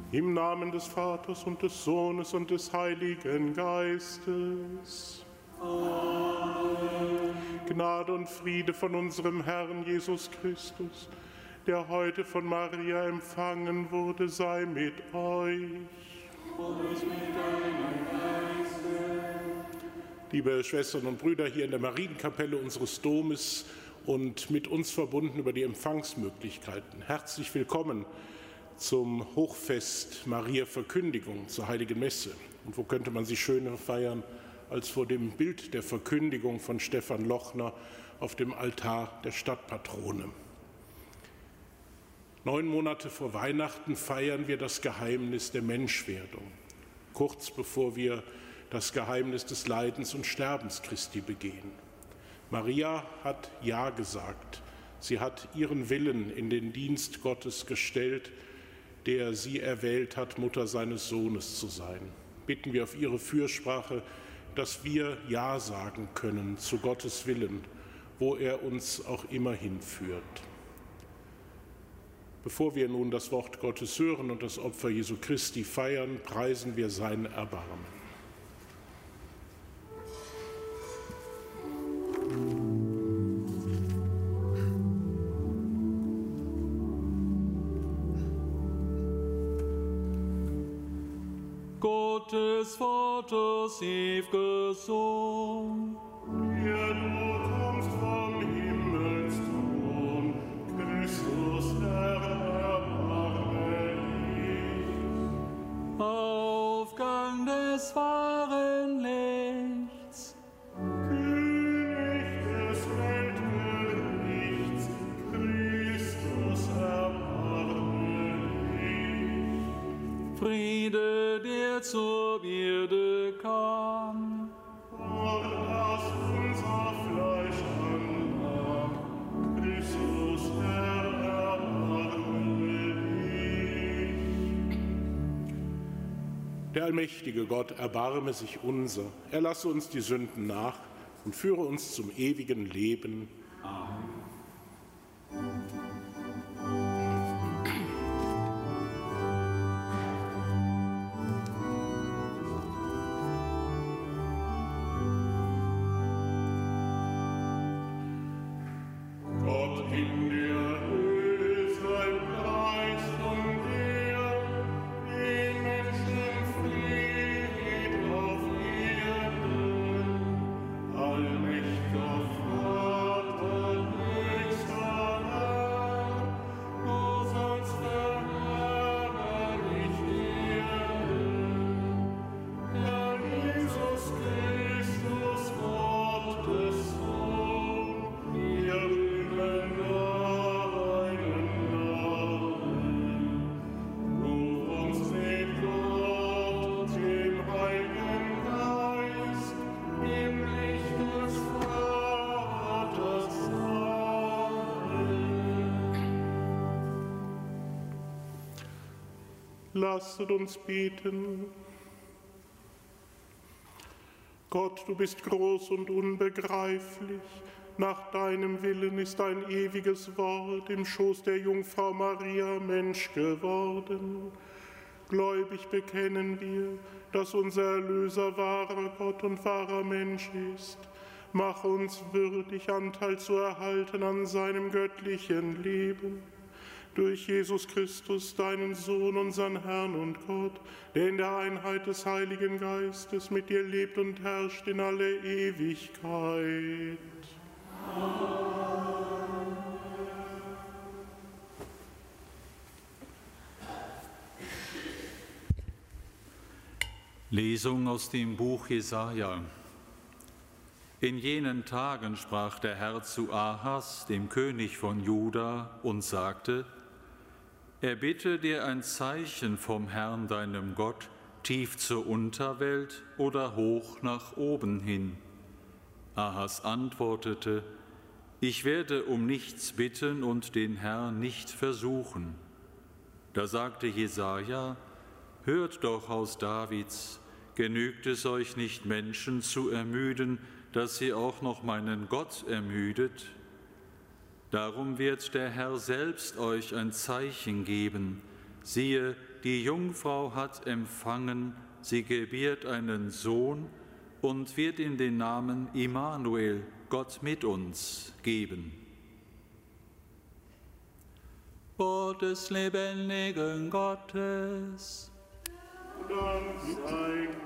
Im Namen des Vaters und des Sohnes und des Heiligen Geistes. Amen. Gnade und Friede von unserem Herrn Jesus Christus, der heute von Maria empfangen wurde, sei mit euch. Und mit deinem Geiste. Liebe Schwestern und Brüder hier in der Marienkapelle unseres Domes und mit uns verbunden über die Empfangsmöglichkeiten, herzlich willkommen zum Hochfest Maria Verkündigung zur Heiligen Messe. Und wo könnte man sie schöner feiern als vor dem Bild der Verkündigung von Stefan Lochner auf dem Altar der Stadtpatrone. 9 Monate vor Weihnachten feiern wir das Geheimnis der Menschwerdung, kurz bevor wir das Geheimnis des Leidens und Sterbens Christi begehen. Maria hat Ja gesagt. Sie hat ihren Willen in den Dienst Gottes gestellt, der sie erwählt hat, Mutter seines Sohnes zu sein. Bitten wir auf ihre Fürsprache, dass wir Ja sagen können zu Gottes Willen, wo er uns auch immer hinführt. Bevor wir nun das Wort Gottes hören und das Opfer Jesu Christi feiern, preisen wir sein Erbarmen. Gottes Vaters ewiger Sohn, der du kommst vom Himmelsthron, Christus, Herr, erbarme dich. Aufgang des wahren Lichts, König des Weltgerichts, Christus, erbarme dich. Friede, der zur Erde kam, Das unser Fleisch annahm, Christus, Herr, erbarme dich. Der allmächtige Gott erbarme sich unser. Er lasse uns die Sünden nach und führe uns zum ewigen Leben. Amen. Lasset uns beten. Gott, du bist groß und unbegreiflich. Nach deinem Willen ist dein ewiges Wort im Schoß der Jungfrau Maria Mensch geworden. Gläubig bekennen wir, dass unser Erlöser wahrer Gott und wahrer Mensch ist. Mach uns würdig, Anteil zu erhalten an seinem göttlichen Leben. Durch Jesus Christus, deinen Sohn, unseren Herrn und Gott, der in der Einheit des Heiligen Geistes mit dir lebt und herrscht in alle Ewigkeit. Amen. Lesung aus dem Buch Jesaja. In jenen Tagen sprach der Herr zu Ahas, dem König von Juda, und sagte: Erbitte dir ein Zeichen vom Herrn, deinem Gott, tief zur Unterwelt oder hoch nach oben hin. Ahas antwortete: Ich werde um nichts bitten und den Herrn nicht versuchen. Da sagte Jesaja: Hört doch, Haus Davids, genügt es euch nicht, Menschen zu ermüden, dass ihr auch noch meinen Gott ermüdet? Darum wird der Herr selbst euch ein Zeichen geben. siehe, die Jungfrau hat empfangen, sie gebiert einen Sohn und wird ihm den Namen Immanuel, Gott mit uns, geben. Wort des lebendigen Gottes. Dank sei Gott.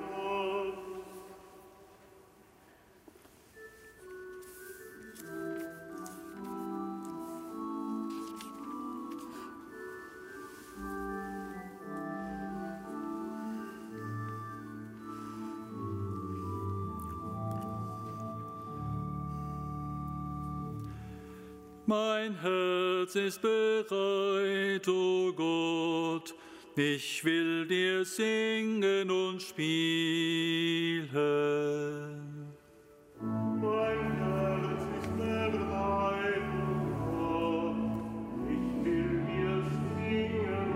Mein Herz ist bereit, o Gott, ich will dir singen und spielen. Mein Herz ist bereit, o Gott, ich will dir singen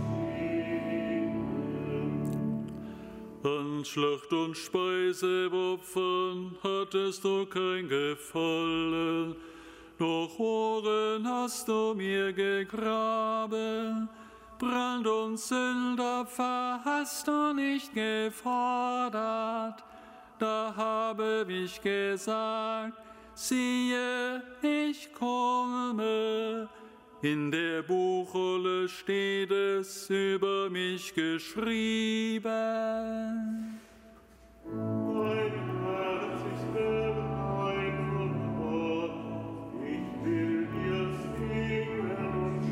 und spielen. An Schlacht und Speiseopfern hattest du kein Gefallen, doch Ohren hast du mir gegraben, Brand- und Sündopfer hast du nicht gefordert. Da habe ich gesagt, siehe, ich komme. In der Buchrolle steht es über mich geschrieben. Mein Herz ist bereit, o Gott, ich will dir singen und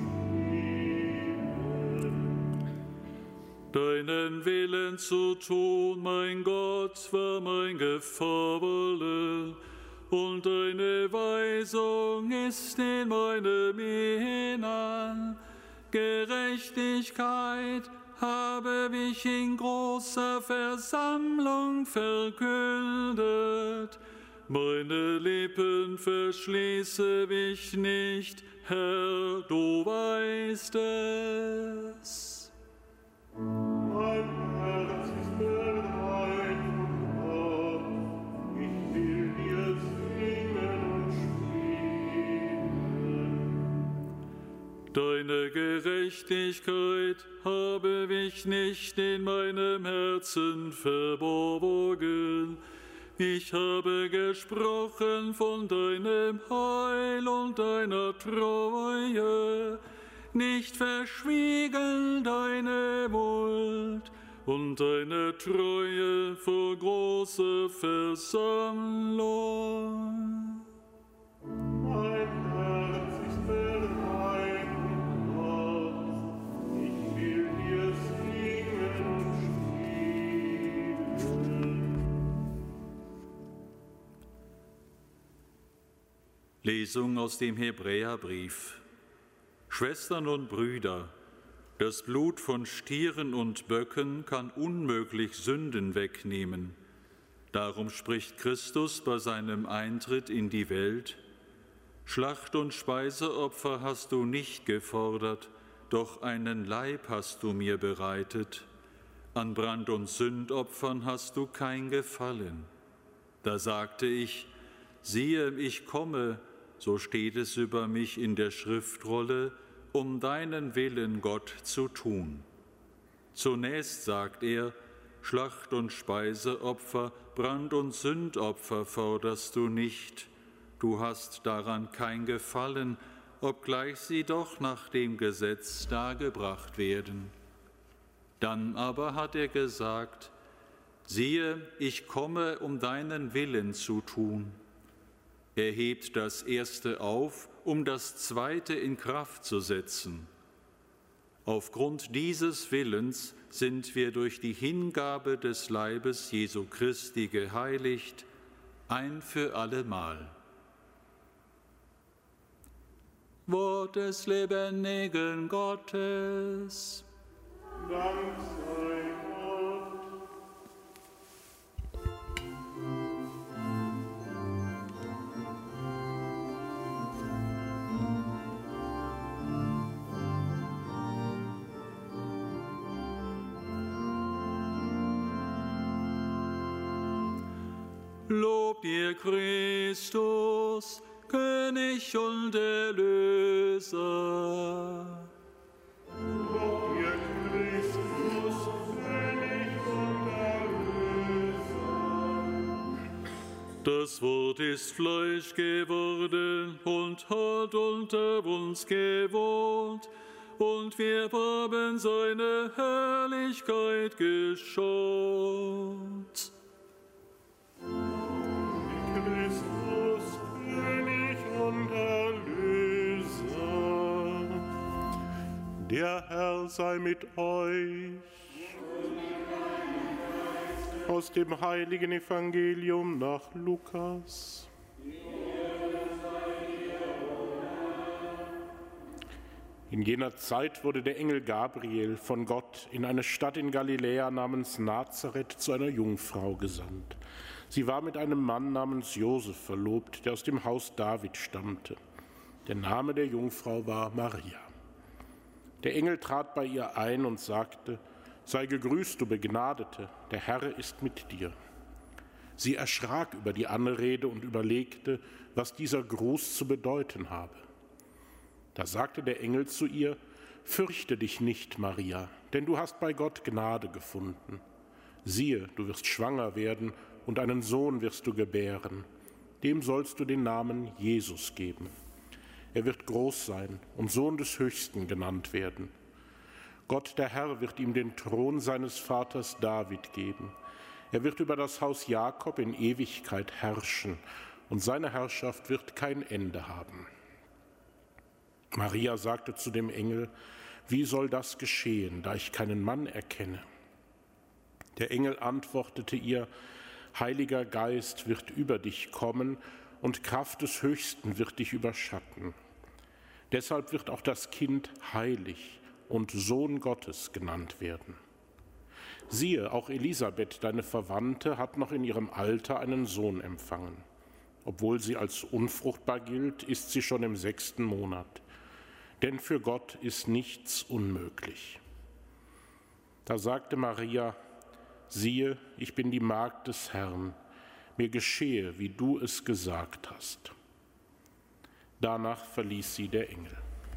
spielen. Deinen Willen zu tun, mein Gott, war mein Gefallen, und deine Weisung ist in meinem Innern. Gerechtigkeit habe ich in großer Versammlung verkündet. Meine Lippen verschließe ich nicht, Herr, du weißt es. Mein Herz ist bereit, o Gott, ich will dir singen und spielen. Deine Gerechtigkeit habe ich nicht in meinem Herzen verborgen. Ich habe gesprochen von deinem Heil und deiner Treue, nicht verschwiegen deine Huld und deine Treue vor großer Versammlung. Mein Herz ist bereit, o Gott, ich will dir singen und spielen. Lesung aus dem Hebräerbrief. Schwestern und Brüder, das Blut von Stieren und Böcken kann unmöglich Sünden wegnehmen. Darum spricht Christus bei seinem Eintritt in die Welt: Schlacht- und Speiseopfer hast du nicht gefordert, doch einen Leib hast du mir bereitet. An Brand- und Sündopfern hast du kein Gefallen. Da sagte ich, siehe, ich komme, so steht es über mich in der Schriftrolle, um deinen Willen, Gott, zu tun. Zunächst sagt er, Schlacht- und Speiseopfer, Brand- und Sündopfer forderst du nicht. Du hast daran kein Gefallen, obgleich sie doch nach dem Gesetz dargebracht werden. Dann aber hat er gesagt, siehe, ich komme, um deinen Willen zu tun. Er hebt das Erste auf, um das Zweite in Kraft zu setzen. Aufgrund dieses Willens sind wir durch die Hingabe des Leibes Jesu Christi geheiligt, ein für allemal. Wort des lebendigen Gottes. Dank sei Gott. Lob dir, Christus, König und Erlöser. Lob dir, Das Wort ist Fleisch geworden und hat unter uns gewohnt, und wir haben seine Herrlichkeit geschaut. Christus, König und Erlöser, der Herr sei mit euch. Aus dem heiligen Evangelium nach Lukas. In jener Zeit wurde der Engel Gabriel von Gott in eine Stadt in Galiläa namens Nazareth zu einer Jungfrau gesandt. Sie war mit einem Mann namens Josef verlobt, der aus dem Haus David stammte. Der Name der Jungfrau war Maria. Der Engel trat bei ihr ein und sagte: Sei gegrüßt, du Begnadete, der Herr ist mit dir. Sie erschrak über die Anrede und überlegte, was dieser Gruß zu bedeuten habe. Da sagte der Engel zu ihr: Fürchte dich nicht, Maria, denn du hast bei Gott Gnade gefunden. Siehe, du wirst schwanger werden und einen Sohn wirst du gebären. Dem sollst du den Namen Jesus geben. Er wird groß sein und Sohn des Höchsten genannt werden. Gott, der Herr, wird ihm den Thron seines Vaters David geben. Er wird über das Haus Jakob in Ewigkeit herrschen, und seine Herrschaft wird kein Ende haben. Maria sagte zu dem Engel: Wie soll das geschehen, da ich keinen Mann erkenne? Der Engel antwortete ihr: Heiliger Geist wird über dich kommen, und Kraft des Höchsten wird dich überschatten. Deshalb wird auch das Kind heilig und Sohn Gottes genannt werden. Siehe, auch Elisabeth, deine Verwandte, hat noch in ihrem Alter einen Sohn empfangen. Obwohl sie als unfruchtbar gilt, ist sie schon im 6. Monat. Denn für Gott ist nichts unmöglich. Da sagte Maria: Siehe, ich bin die Magd des Herrn, mir geschehe, wie du es gesagt hast. Danach verließ sie der Engel.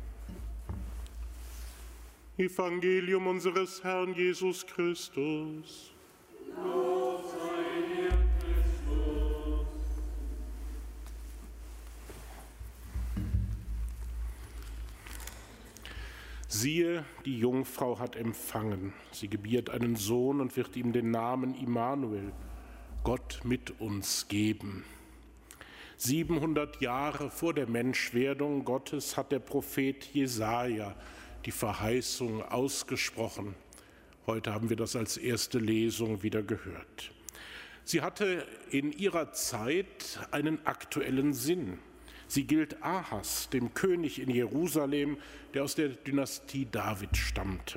Evangelium unseres Herrn Jesus Christus. Lob sei dir, Christus. Siehe, die Jungfrau hat empfangen. Sie gebiert einen Sohn und wird ihm den Namen Immanuel, Gott mit uns, geben. 700 Jahre vor der Menschwerdung Gottes hat der Prophet Jesaja die Verheißung ausgesprochen. Heute haben wir das als erste Lesung wieder gehört. Sie hatte in ihrer Zeit einen aktuellen Sinn. Sie gilt Ahas, dem König in Jerusalem, der aus der Dynastie David stammte.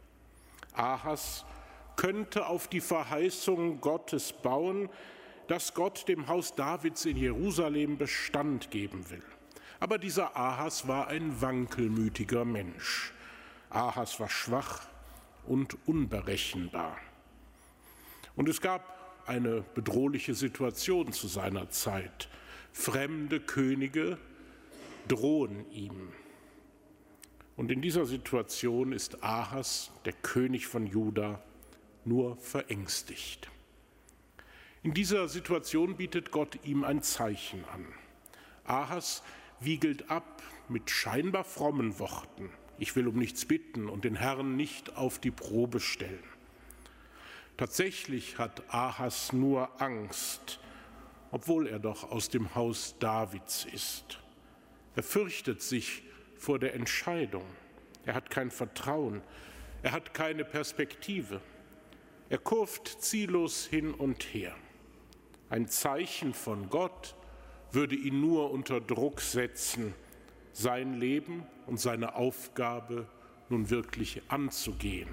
Ahas könnte auf die Verheißung Gottes bauen, dass Gott dem Haus Davids in Jerusalem Bestand geben will. Aber dieser Ahas war ein wankelmütiger Mensch. Ahas war schwach und unberechenbar. Und es gab eine bedrohliche Situation zu seiner Zeit. Fremde Könige drohen ihm. Und in dieser Situation ist Ahas, der König von Juda, nur verängstigt. In dieser Situation bietet Gott ihm ein Zeichen an. Ahas wiegelt ab mit scheinbar frommen Worten: Ich will um nichts bitten und den Herrn nicht auf die Probe stellen. Tatsächlich hat Ahas nur Angst, obwohl er doch aus dem Haus Davids ist. Er fürchtet sich vor der Entscheidung. Er hat kein Vertrauen. Er hat keine Perspektive. Er kurft ziellos hin und her. Ein Zeichen von Gott würde ihn nur unter Druck setzen, sein Leben und seine Aufgabe nun wirklich anzugehen.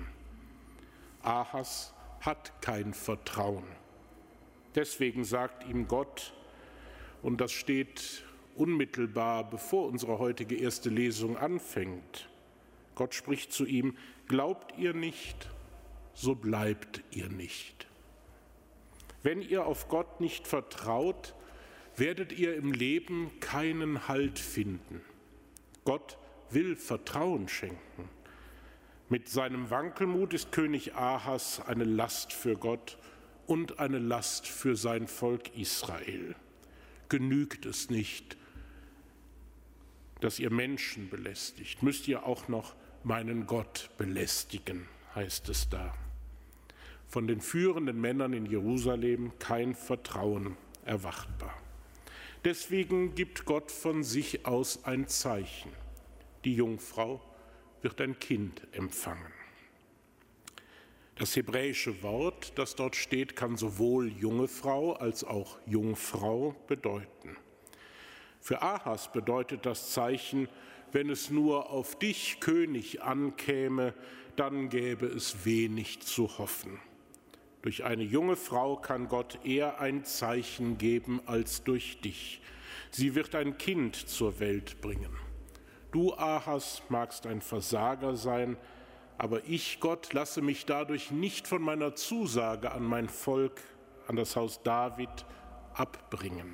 Ahas hat kein Vertrauen. Deswegen sagt ihm Gott, und das steht unmittelbar bevor unsere heutige erste Lesung anfängt, Gott spricht zu ihm: Glaubt ihr nicht, so bleibt ihr nicht. Wenn ihr auf Gott nicht vertraut, werdet ihr im Leben keinen Halt finden. Gott will Vertrauen schenken. Mit seinem Wankelmut ist König Ahas eine Last für Gott und eine Last für sein Volk Israel. Genügt es nicht, dass ihr Menschen belästigt, müsst ihr auch noch meinen Gott belästigen, heißt es da. Von den führenden Männern in Jerusalem kein Vertrauen erwartbar. Deswegen gibt Gott von sich aus ein Zeichen. Die Jungfrau wird ein Kind empfangen. Das hebräische Wort, das dort steht, kann sowohl junge Frau als auch Jungfrau bedeuten. Für Ahas bedeutet das Zeichen, wenn es nur auf dich, König, ankäme, dann gäbe es wenig zu hoffen. Durch eine junge Frau kann Gott eher ein Zeichen geben als durch dich. Sie wird ein Kind zur Welt bringen. Du, Ahas, magst ein Versager sein, aber ich, Gott, lasse mich dadurch nicht von meiner Zusage an mein Volk, an das Haus David, abbringen.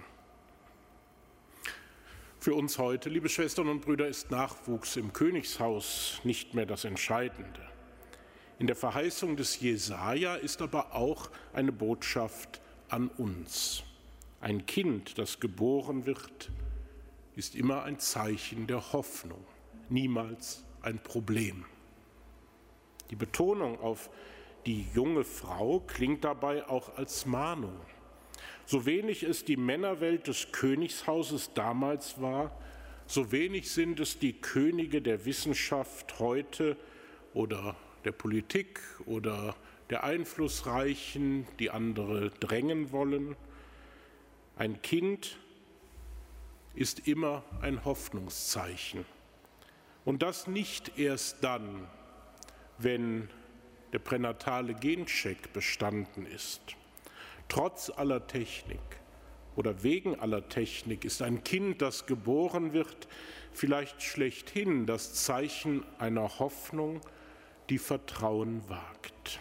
Für uns heute, liebe Schwestern und Brüder, ist Nachwuchs im Königshaus nicht mehr das Entscheidende. In der Verheißung des Jesaja ist aber auch eine Botschaft an uns. Ein Kind, das geboren wird, ist immer ein Zeichen der Hoffnung, niemals ein Problem. Die Betonung auf die junge Frau klingt dabei auch als Mahnung. So wenig es die Männerwelt des Königshauses damals war, so wenig sind es die Könige der Wissenschaft heute oder der Politik oder der Einflussreichen, die andere drängen wollen. Ein Kind ist immer ein Hoffnungszeichen. Und das nicht erst dann, wenn der pränatale Gencheck bestanden ist. Trotz aller Technik oder wegen aller Technik ist ein Kind, das geboren wird, vielleicht schlechthin das Zeichen einer Hoffnung, die Vertrauen wagt.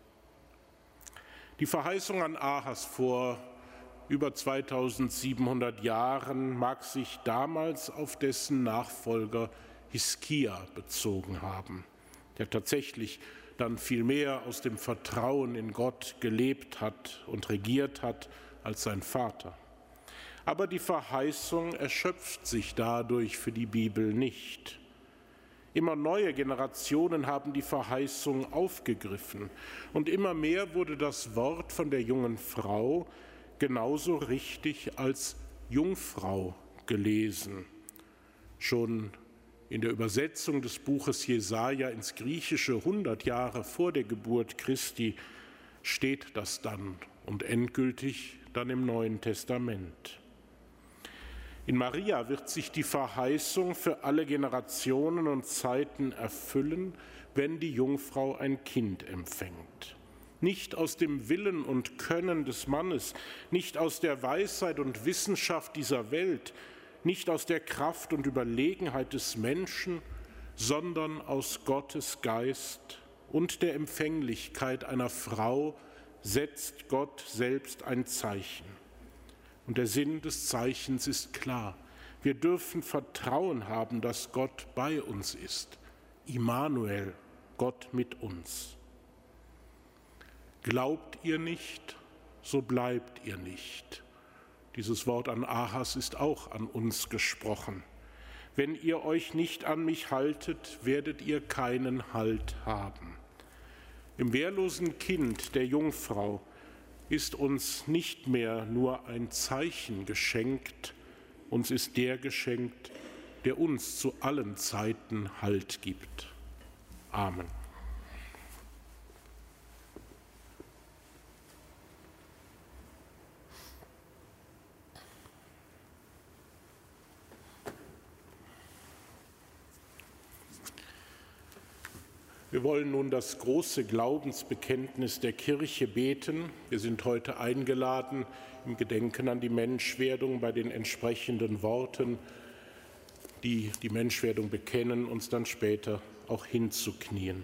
Die Verheißung an Ahas vor über 2700 Jahren mag sich damals auf dessen Nachfolger Hiskia bezogen haben, der tatsächlich dann viel mehr aus dem Vertrauen in Gott gelebt hat und regiert hat als sein Vater. Aber die Verheißung erschöpft sich dadurch für die Bibel nicht. Immer neue Generationen haben die Verheißung aufgegriffen und immer mehr wurde das Wort von der jungen Frau genauso richtig als Jungfrau gelesen. Schon in der Übersetzung des Buches Jesaja ins Griechische 100 Jahre vor der Geburt Christi steht das dann und endgültig dann im Neuen Testament. In Maria wird sich die Verheißung für alle Generationen und Zeiten erfüllen, wenn die Jungfrau ein Kind empfängt. Nicht aus dem Willen und Können des Mannes, nicht aus der Weisheit und Wissenschaft dieser Welt, nicht aus der Kraft und Überlegenheit des Menschen, sondern aus Gottes Geist und der Empfänglichkeit einer Frau setzt Gott selbst ein Zeichen. Und der Sinn des Zeichens ist klar. Wir dürfen Vertrauen haben, dass Gott bei uns ist. Immanuel, Gott mit uns. Glaubt ihr nicht, so bleibt ihr nicht. Dieses Wort an Ahas ist auch an uns gesprochen. Wenn ihr euch nicht an mich haltet, werdet ihr keinen Halt haben. Im wehrlosen Kind der Jungfrau ist uns nicht mehr nur ein Zeichen geschenkt, uns ist der geschenkt, der uns zu allen Zeiten Halt gibt. Amen. Wir wollen nun das große Glaubensbekenntnis der Kirche beten. Wir sind heute eingeladen, im Gedenken an die Menschwerdung bei den entsprechenden Worten, die die Menschwerdung bekennen, uns dann später auch hinzuknien.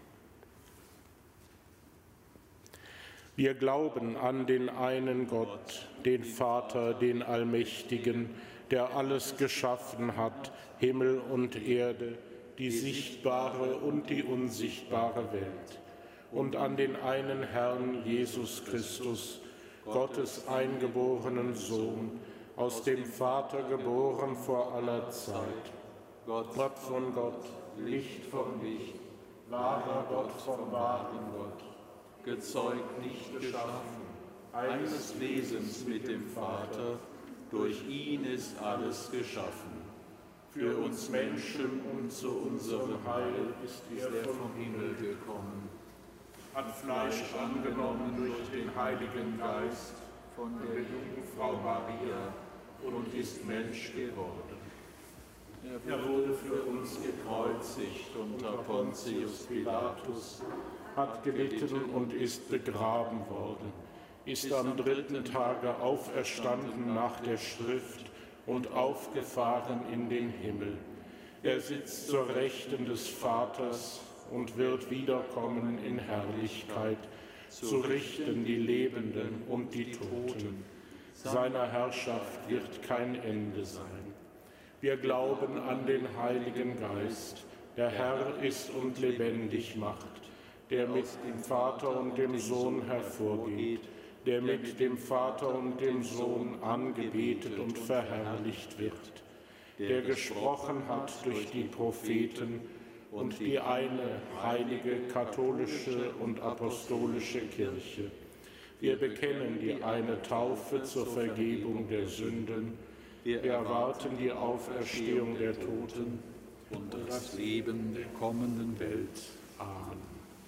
Wir glauben an den einen Gott, den Vater, den Allmächtigen, der alles geschaffen hat, Himmel und Erde, die sichtbare und die unsichtbare Welt. und an den einen Herrn Jesus Christus, Gottes eingeborenen Sohn, aus dem Vater geboren vor aller Zeit, Gott von Gott, Licht von Licht, wahrer Gott vom wahren Gott, gezeugt, nicht geschaffen, eines Wesens mit dem Vater, durch ihn ist alles geschaffen. Für uns Menschen und zu unserem Heil ist er vom Himmel gekommen, hat Fleisch angenommen durch den Heiligen Geist von der Jungfrau Maria und ist Mensch geworden. Er wurde für uns gekreuzigt unter Pontius Pilatus, hat gelitten und ist begraben worden, ist am dritten Tage auferstanden nach der Schrift und aufgefahren in den Himmel. Er sitzt zur Rechten des Vaters und wird wiederkommen in Herrlichkeit, zu richten die Lebenden und die Toten. Seiner Herrschaft wird kein Ende sein. Wir glauben an den Heiligen Geist, der Herr ist und lebendig macht, der mit dem Vater und dem Sohn hervorgeht, der mit dem Vater und dem Sohn angebetet und verherrlicht wird, der gesprochen hat durch die Propheten und die eine heilige katholische und apostolische Kirche. Wir bekennen die eine Taufe zur Vergebung der Sünden. Wir erwarten die Auferstehung der Toten und das Leben der kommenden Welt. Amen.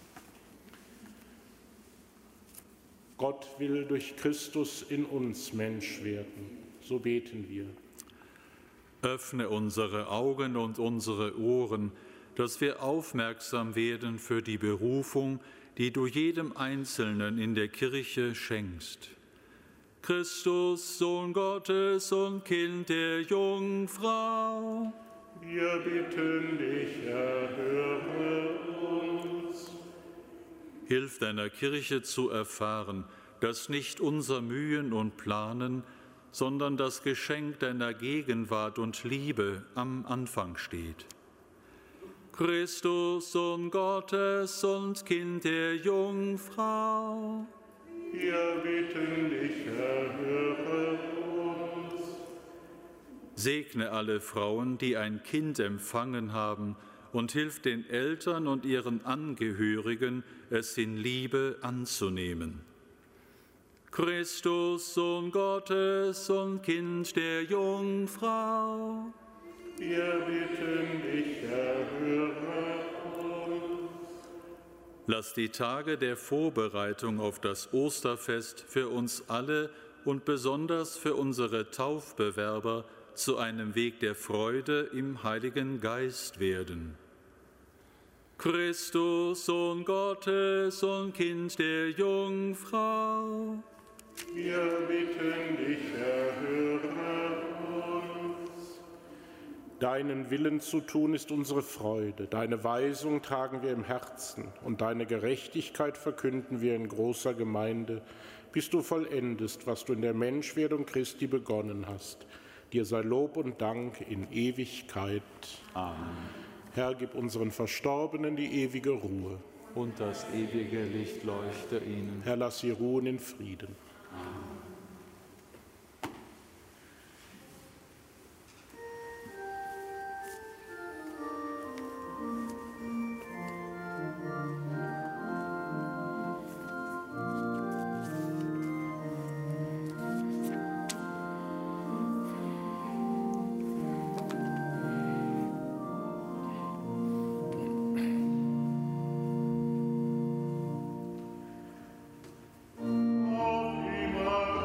Gott will durch Christus in uns Mensch werden. So beten wir. Öffne unsere Augen und unsere Ohren, dass wir aufmerksam werden für die Berufung, die du jedem Einzelnen in der Kirche schenkst. Christus, Sohn Gottes und Kind der Jungfrau. Wir bitten dich, erhöre uns. Hilf deiner Kirche zu erfahren, dass nicht unser Mühen und Planen, sondern das Geschenk deiner Gegenwart und Liebe am Anfang steht. Christus, Sohn Gottes und Kind der Jungfrau. Wir bitten dich, erhöre uns. Segne alle Frauen, die ein Kind empfangen haben, und hilf den Eltern und ihren Angehörigen, es in Liebe anzunehmen. Christus, Sohn Gottes und Kind der Jungfrau. Wir bitten dich, erhöre uns. Lass die Tage der Vorbereitung auf das Osterfest für uns alle und besonders für unsere Taufbewerber zu einem Weg der Freude im Heiligen Geist werden. Christus, Sohn Gottes und Kind der Jungfrau. Wir bitten dich, erhöre uns. Deinen Willen zu tun ist unsere Freude, deine Weisung tragen wir im Herzen und deine Gerechtigkeit verkünden wir in großer Gemeinde, bis du vollendest, was du in der Menschwerdung Christi begonnen hast. Dir sei Lob und Dank in Ewigkeit. Amen. Herr, gib unseren Verstorbenen die ewige Ruhe. Und das ewige Licht leuchte ihnen. Herr, lass sie ruhen in Frieden. Amen. Ave Maria.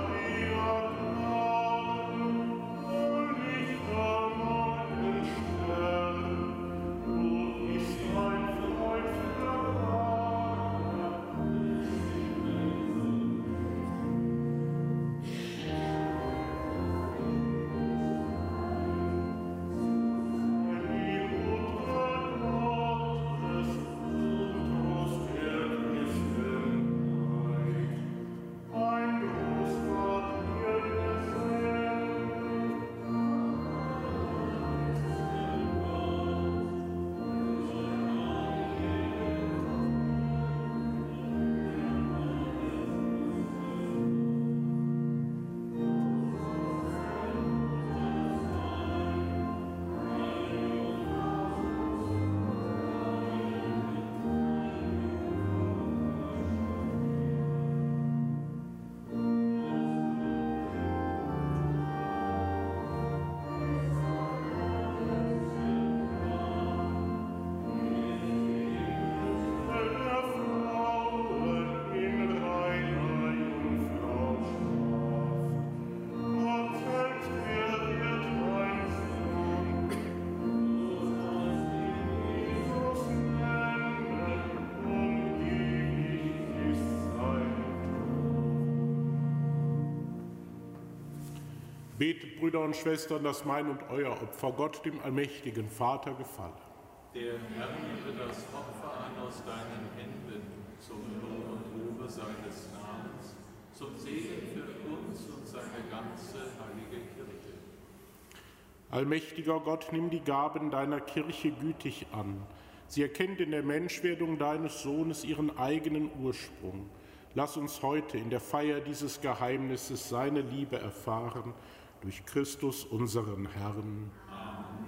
Betet, Brüder und Schwestern, dass mein und euer Opfer Gott, dem allmächtigen Vater, gefalle. Der Herr nehme das Opfer an aus deinen Händen, zum Lohn und Ruhe seines Namens, zum Segen für uns und seine ganze heilige Kirche. Allmächtiger Gott, nimm die Gaben deiner Kirche gütig an. Sie erkennt in der Menschwerdung deines Sohnes ihren eigenen Ursprung. Lass uns heute in der Feier dieses Geheimnisses seine Liebe erfahren, durch Christus unseren Herrn. Amen.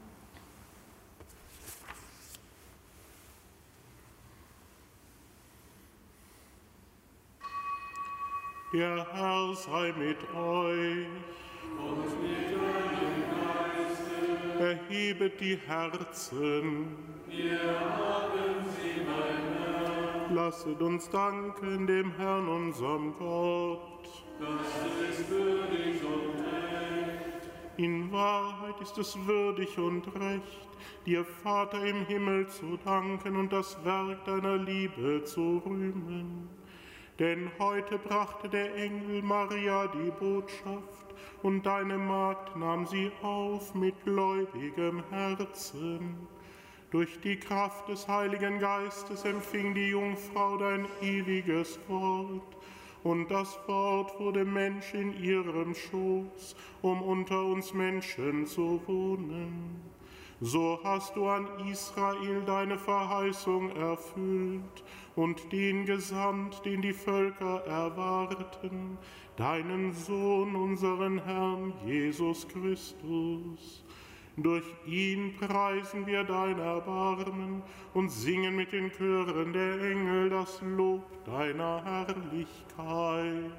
Der Herr sei mit euch. Und mit deinem Geiste. Erhebet die Herzen. Wir haben sie, mein Herr. Lasset uns danken dem Herrn, unserem Gott. Das ist würdig und recht. In Wahrheit ist es würdig und recht, dir, Vater im Himmel, zu danken und das Werk deiner Liebe zu rühmen. Denn heute brachte der Engel Maria die Botschaft, und deine Magd nahm sie auf mit gläubigem Herzen. Durch die Kraft des Heiligen Geistes empfing die Jungfrau dein ewiges Wort, und das Wort wurde Mensch in ihrem Schoß, um unter uns Menschen zu wohnen. So hast du an Israel deine Verheißung erfüllt und den gesandt, den die Völker erwarten, deinen Sohn, unseren Herrn Jesus Christus. Durch ihn preisen wir dein Erbarmen und singen mit den Chören der Engel das Lob deiner Herrlichkeit.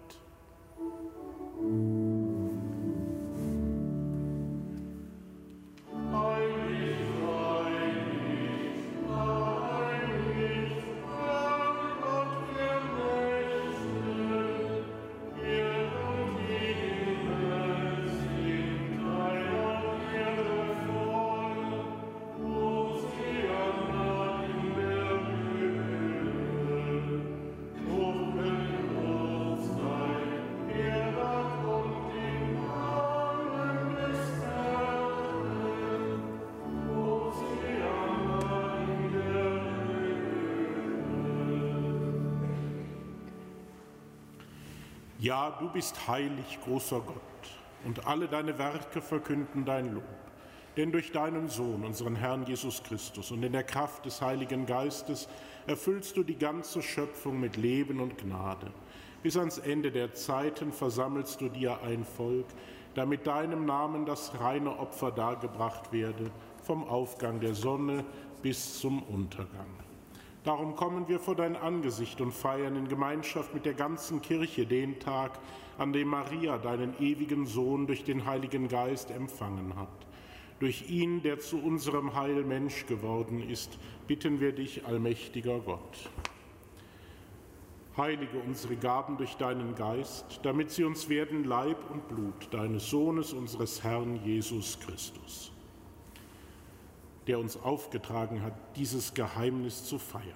Ja, du bist heilig, großer Gott, und alle deine Werke verkünden dein Lob. Denn durch deinen Sohn, unseren Herrn Jesus Christus, und in der Kraft des Heiligen Geistes erfüllst du die ganze Schöpfung mit Leben und Gnade. Bis ans Ende der Zeiten versammelst du dir ein Volk, damit deinem Namen das reine Opfer dargebracht werde, vom Aufgang der Sonne bis zum Untergang. Darum kommen wir vor dein Angesicht und feiern in Gemeinschaft mit der ganzen Kirche den Tag, an dem Maria deinen ewigen Sohn durch den Heiligen Geist empfangen hat. Durch ihn, der zu unserem Heil Mensch geworden ist, bitten wir dich, allmächtiger Gott. Heilige unsere Gaben durch deinen Geist, damit sie uns werden Leib und Blut deines Sohnes, unseres Herrn Jesus Christus, der uns aufgetragen hat, dieses Geheimnis zu feiern.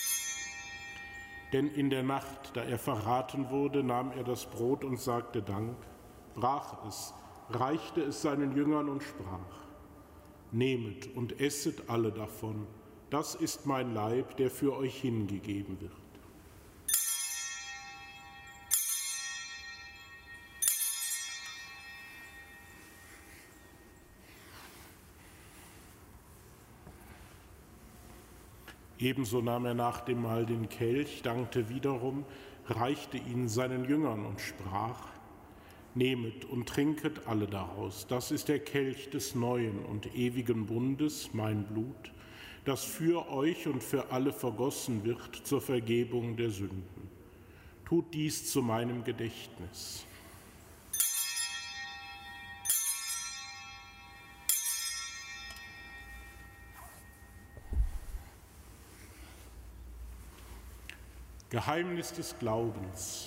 Denn in der Nacht, da er verraten wurde, nahm er das Brot und sagte Dank, brach es, reichte es seinen Jüngern und sprach: Nehmet und esset alle davon, das ist mein Leib, der für euch hingegeben wird. Ebenso nahm er nach dem Mahl den Kelch, dankte wiederum, reichte ihn seinen Jüngern und sprach: Nehmet und trinket alle daraus, das ist der Kelch des neuen und ewigen Bundes, mein Blut, das für euch und für alle vergossen wird zur Vergebung der Sünden. Tut dies zu meinem Gedächtnis. Geheimnis des Glaubens.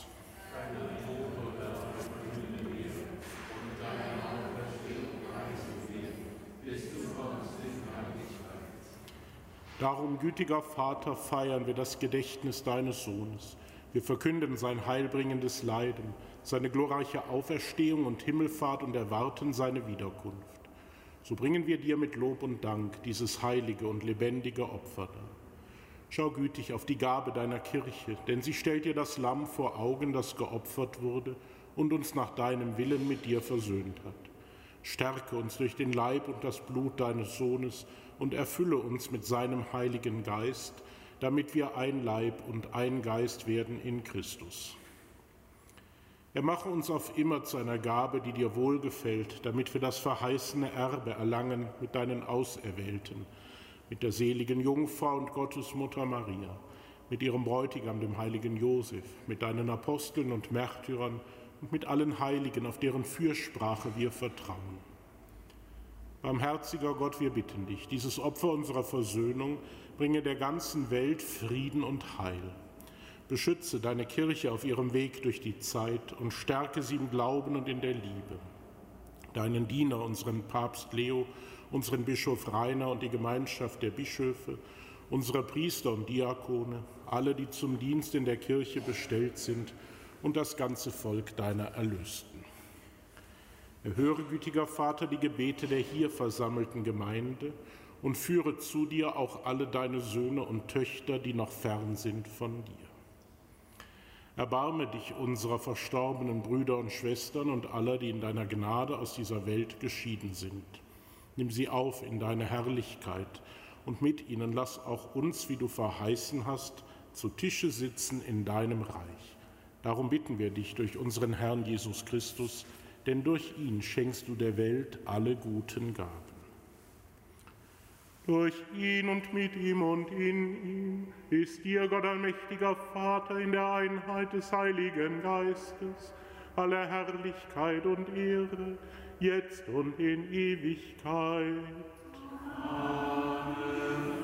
Darum, gütiger Vater, feiern wir das Gedächtnis deines Sohnes. Wir verkünden sein heilbringendes Leiden, seine glorreiche Auferstehung und Himmelfahrt und erwarten seine Wiederkunft. So bringen wir dir mit Lob und Dank dieses heilige und lebendige Opfer dar. Schau gütig auf die Gabe deiner Kirche, denn sie stellt dir das Lamm vor Augen, das geopfert wurde und uns nach deinem Willen mit dir versöhnt hat. Stärke uns durch den Leib und das Blut deines Sohnes und erfülle uns mit seinem Heiligen Geist, damit wir ein Leib und ein Geist werden in Christus. Er mache uns auf immer zu einer Gabe, die dir wohlgefällt, damit wir das verheißene Erbe erlangen mit deinen Auserwählten, mit der seligen Jungfrau und Gottesmutter Maria, mit ihrem Bräutigam, dem heiligen Josef, mit deinen Aposteln und Märtyrern und mit allen Heiligen, auf deren Fürsprache wir vertrauen. Barmherziger Gott, wir bitten dich, dieses Opfer unserer Versöhnung bringe der ganzen Welt Frieden und Heil. Beschütze deine Kirche auf ihrem Weg durch die Zeit und stärke sie im Glauben und in der Liebe. Deinen Diener, unseren Papst Leo, unseren Bischof Rainer und die Gemeinschaft der Bischöfe, unsere Priester und Diakone, alle, die zum Dienst in der Kirche bestellt sind, und das ganze Volk deiner Erlösten. Erhöre, gütiger Vater, die Gebete der hier versammelten Gemeinde und führe zu dir auch alle deine Söhne und Töchter, die noch fern sind von dir. Erbarme dich unserer verstorbenen Brüder und Schwestern und aller, die in deiner Gnade aus dieser Welt geschieden sind. Nimm sie auf in deine Herrlichkeit und mit ihnen lass auch uns, wie du verheißen hast, zu Tische sitzen in deinem Reich. Darum bitten wir dich durch unseren Herrn Jesus Christus, denn durch ihn schenkst du der Welt alle guten Gaben. Durch ihn und mit ihm und in ihm ist dir, Gott allmächtiger Vater, in der Einheit des Heiligen Geistes, alle Herrlichkeit und Ehre, jetzt und in Ewigkeit. Amen.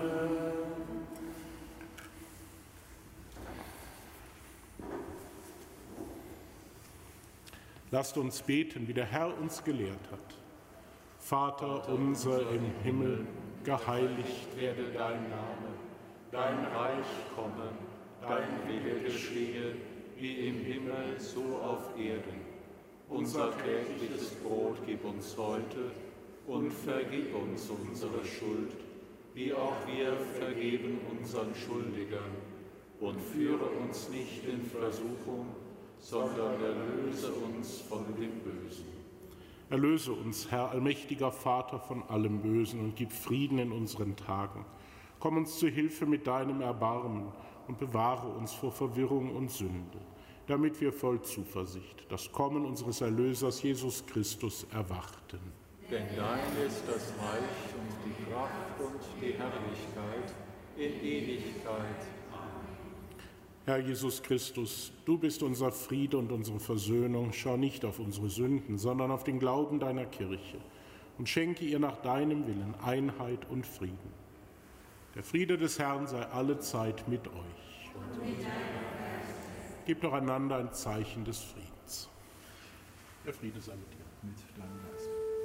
Lasst uns beten, wie der Herr uns gelehrt hat. Vater unser im Himmel, geheiligt werde dein Name, dein Reich komme, dein Wille geschehe, wie im Himmel, so auf Erden. Unser tägliches Brot gib uns heute und vergib uns unsere Schuld, wie auch wir vergeben unseren Schuldigern. Und führe uns nicht in Versuchung, sondern erlöse uns von dem Bösen. Erlöse uns, Herr, allmächtiger Vater, von allem Bösen und gib Frieden in unseren Tagen. Komm uns zu Hilfe mit deinem Erbarmen und bewahre uns vor Verwirrung und Sünde, damit wir voll Zuversicht das Kommen unseres Erlösers Jesus Christus erwarten. Denn dein ist das Reich und die Kraft und die Herrlichkeit in Ewigkeit. Herr Jesus Christus, du bist unser Friede und unsere Versöhnung. Schau nicht auf unsere Sünden, sondern auf den Glauben deiner Kirche und schenke ihr nach deinem Willen Einheit und Frieden. Der Friede des Herrn sei alle Zeit mit euch. Gebt doch einander ein Zeichen des Friedens. Der Friede sei mit dir. Mit deinem Geist.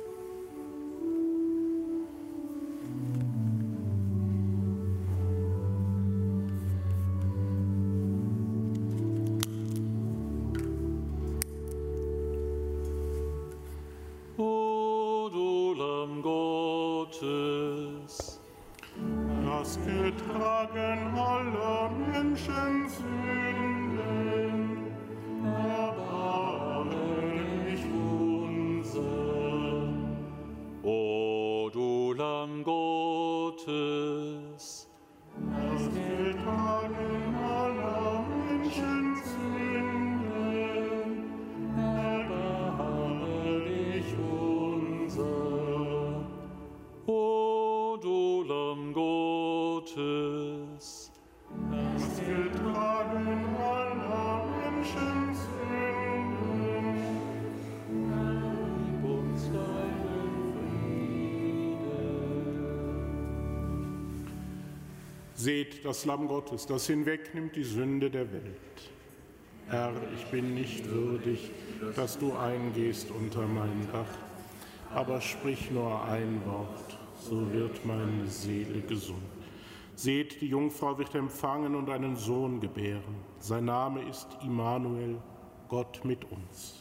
Getragen aller Menschen Sünden, erbarme dich unser. O du Lamm Gottes, das Getragen aller Menschen Sünden, erbarme dich unser. O du Lamm Gottes, das Getragen aller Menschen Sünden, gib uns deinen Frieden. Seht das Lamm Gottes, das hinwegnimmt die Sünde der Welt. Herr, ich bin nicht würdig, dass du eingehst unter mein Dach, aber sprich nur ein Wort, so wird meine Seele gesund. Seht, die Jungfrau wird empfangen und einen Sohn gebären. Sein Name ist Immanuel, Gott mit uns.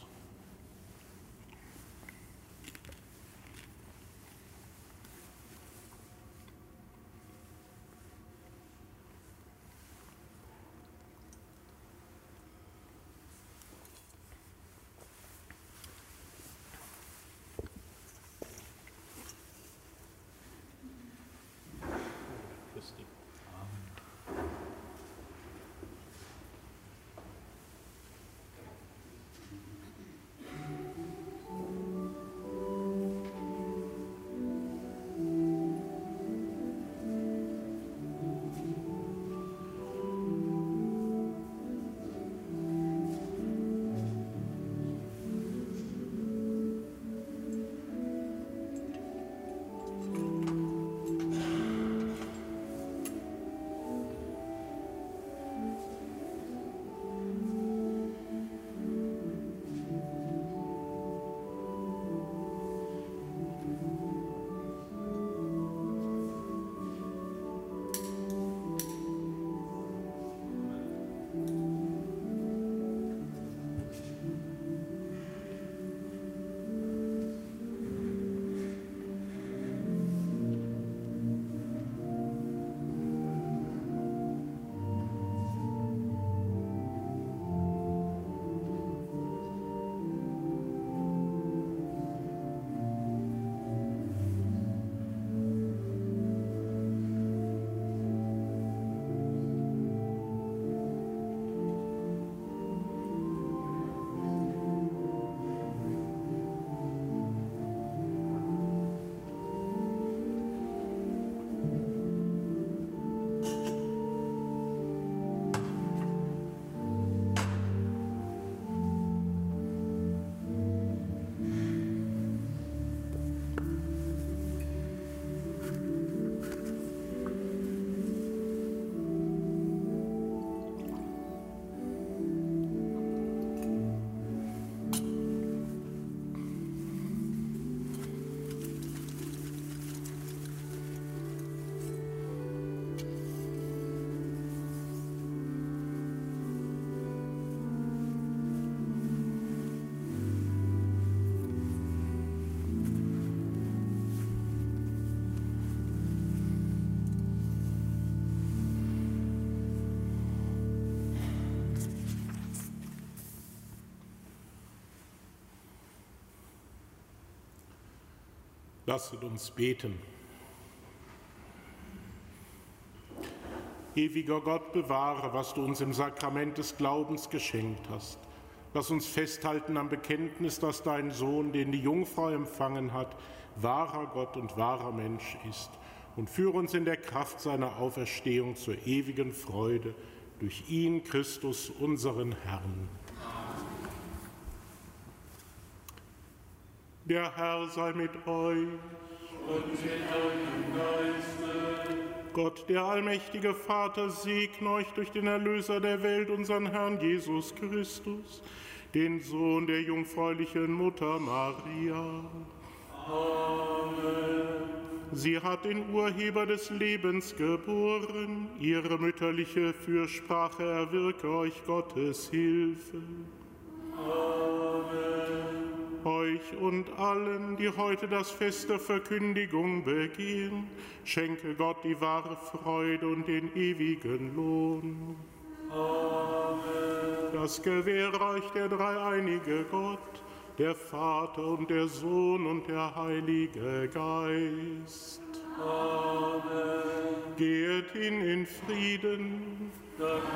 Lasset uns beten. Ewiger Gott, bewahre, was du uns im Sakrament des Glaubens geschenkt hast. Lass uns festhalten am Bekenntnis, dass dein Sohn, den die Jungfrau empfangen hat, wahrer Gott und wahrer Mensch ist. Und führe uns in der Kraft seiner Auferstehung zur ewigen Freude durch ihn, Christus, unseren Herrn. Der Herr sei mit euch. Und mit deinem Geiste. Gott, der allmächtige Vater, segne euch durch den Erlöser der Welt, unseren Herrn Jesus Christus, den Sohn der jungfräulichen Mutter Maria. Amen. Sie hat den Urheber des Lebens geboren. Ihre mütterliche Fürsprache erwirke euch Gottes Hilfe. Amen. Euch und allen, die heute das Fest der Verkündigung begehen, schenke Gott die wahre Freude und den ewigen Lohn. Amen. Das gewähre euch der dreieinige Gott, der Vater und der Sohn und der Heilige Geist. Amen. Geht hin in Frieden. Dank